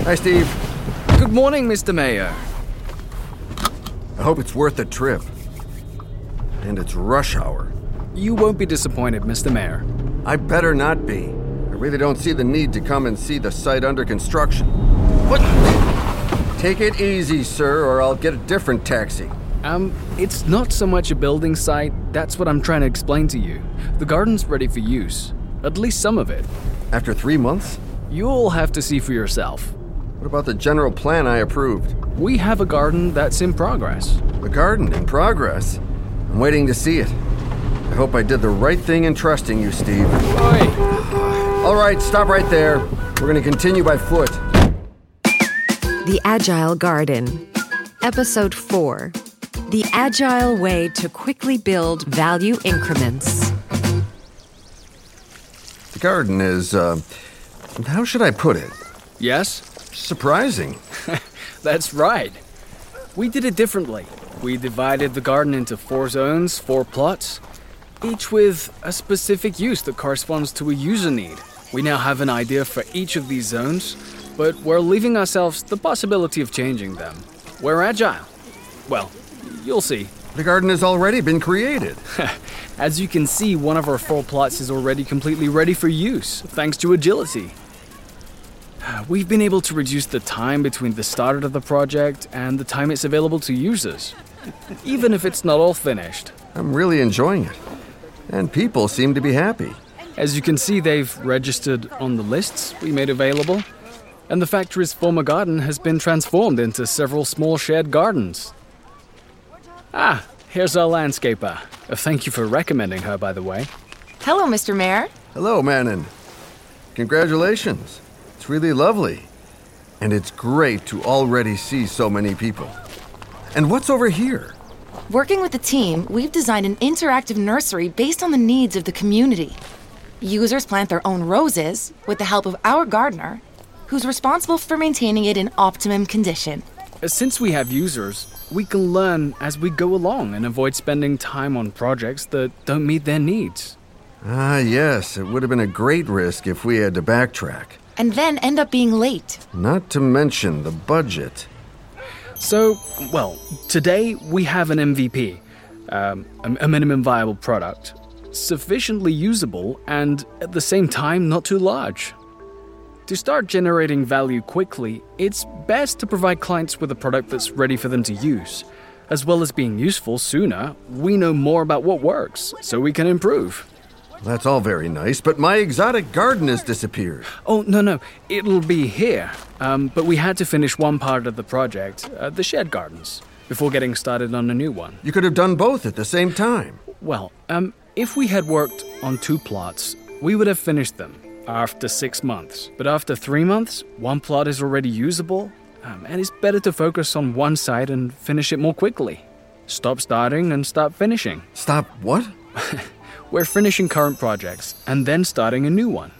Hi, Steve. Good morning, Mr. Mayor. I hope it's worth the trip. And it's rush hour. You won't be disappointed, Mr. Mayor. I better not be. I really don't see the need to come and see the site under construction. What? Take it easy, sir, or I'll get a different taxi. It's not so much a building site. That's what I'm trying to explain to you. The garden's ready for use. At least some of it. After 3 months? You'll have to see for yourself. What about the general plan I approved? We have a garden that's in progress. A garden in progress? I'm waiting to see it. I hope I did the right thing in trusting you, Steve. Oi! All right, stop right there. We're going to continue by foot. The Agile Garden. Episode 4. The Agile Way to Quickly Build Value Increments. The garden is, how should I put it? Yes? Surprising. That's right. We did it differently. We divided the garden into 4 zones, 4 plots, each with a specific use that corresponds to a user need. We now have an idea for each of these zones, but we're leaving ourselves the possibility of changing them. We're agile. Well, you'll see. The garden has already been created. As you can see, one of our 4 plots is already completely ready for use, thanks to agility. We've been able to reduce the time between the start of the project and the time it's available to users, even if it's not all finished. I'm really enjoying it. And people seem to be happy. As you can see, they've registered on the lists we made available, and the factory's former garden has been transformed into several small shared gardens. Ah, here's our landscaper. Thank you for recommending her, by the way. Hello, Mr. Mayor. Hello, Manon. Congratulations. It's really lovely. And it's great to already see so many people. And what's over here? Working with the team, we've designed an interactive nursery based on the needs of the community. Users plant their own roses with the help of our gardener, who's responsible for maintaining it in optimum condition. Since we have users, we can learn as we go along and avoid spending time on projects that don't meet their needs. Ah, yes, it would have been a great risk if we had to backtrack. And then end up being late. Not to mention the budget. So, well, today we have an MVP, a minimum viable product, sufficiently usable and at the same time not too large. To start generating value quickly, it's best to provide clients with a product that's ready for them to use. As well as being useful sooner, we know more about what works, so we can improve. That's all very nice, but my exotic garden has disappeared. Oh, no, it'll be here. But we had to finish one part of the project, the shed gardens, before getting started on a new one. You could have done both at the same time. Well, if we had worked on 2 plots, we would have finished them after 6 months. But after 3 months, one plot is already usable, and it's better to focus on one side and finish it more quickly. Stop starting and start finishing. Stop what? We're finishing current projects and then starting a new one.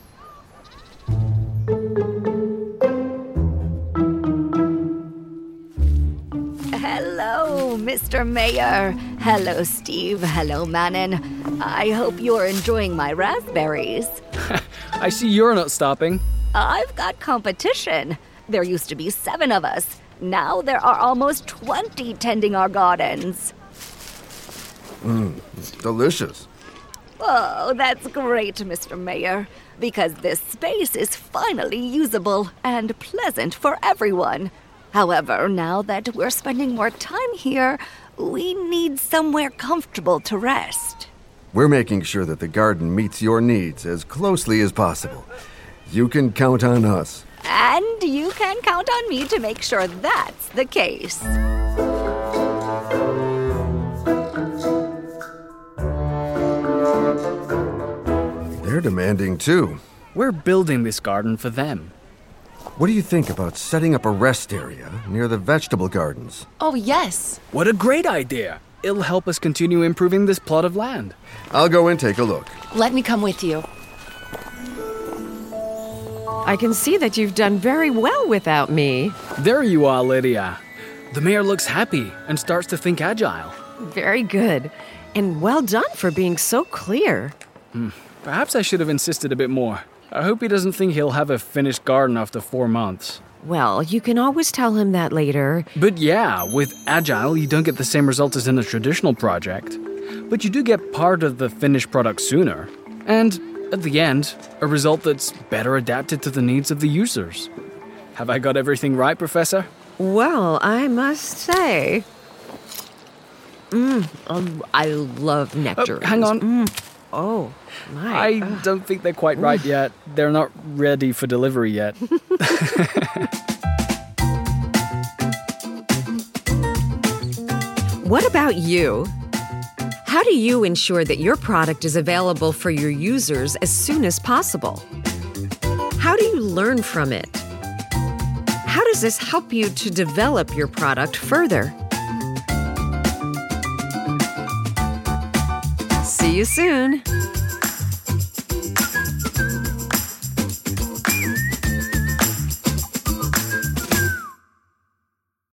Hello, Mr. Mayor. Hello, Steve. Hello, Manon. I hope you're enjoying my raspberries. I see you're not stopping. I've got competition. There used to be 7 of us. Now there are almost 20 tending our gardens. Delicious. Oh, that's great, Mr. Mayor, because this space is finally usable and pleasant for everyone. However, now that we're spending more time here, we need somewhere comfortable to rest. We're making sure that the garden meets your needs as closely as possible. You can count on us. And you can count on me to make sure that's the case. They're demanding too. We're building this garden for them. What do you think about setting up a rest area near the vegetable gardens? Oh, yes. What a great idea! It'll help us continue improving this plot of land. I'll go and take a look. Let me come with you. I can see that you've done very well without me. There you are, Lydia. The mayor looks happy and starts to think agile. Very good. And well done for being so clear. Perhaps I should have insisted a bit more. I hope he doesn't think he'll have a finished garden after 4 months. Well, you can always tell him that later. But yeah, with Agile, you don't get the same result as in a traditional project. But you do get part of the finished product sooner. And, at the end, a result that's better adapted to the needs of the users. Have I got everything right, Professor? Well, I must say... I love nectarines. Hang on. Oh, my. I don't think they're quite right yet. They're not ready for delivery yet. What about you? How do you ensure that your product is available for your users as soon as possible? How do you learn from it? How does this help you to develop your product further? See you soon.